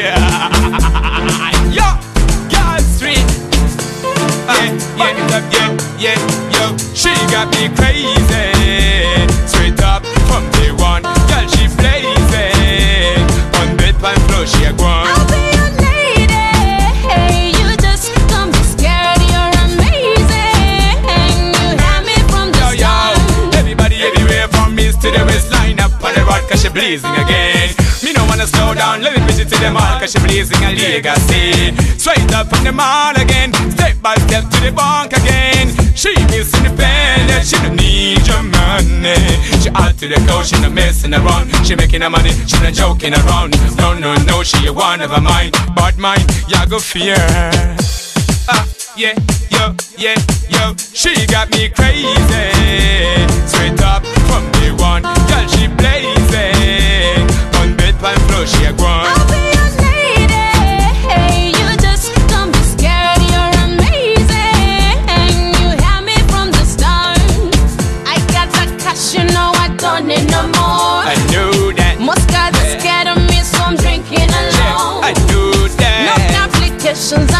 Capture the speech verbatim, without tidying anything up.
Yo, girl street. Yeah, yeah, yeah, yeah, yo. She got me crazy. Straight up from day one, girl she blazing. On bed pan floor she a gone. I'll be your lady. Hey, you just don't be scared. You're amazing. You have me from the Yo, yo, start. everybody everywhere from east to the west, line up on the road cause she blazing again. Me no wanna slow down, let me push it to the mall cause she blazing a legacy. Straight up from the mall again, step by step to the bank again. She is independent, she don't need your money. She out to the coast, she not messing around. She making her money, she not joking around. No, no, no, she a one of a mine. But mine, ya go fear. Ah, yeah, yo, yeah, yo. She got me crazy. Straight up from day one, girl she blazing. On bed pan floor she a gone. I'll be your lady. Hey, you just don't be scared. You're amazing. You have me from the start. I got that cash, you know I don't need no more. I knew that. Most guys are scared of me, so I'm drinking alone. I knew No that. complications.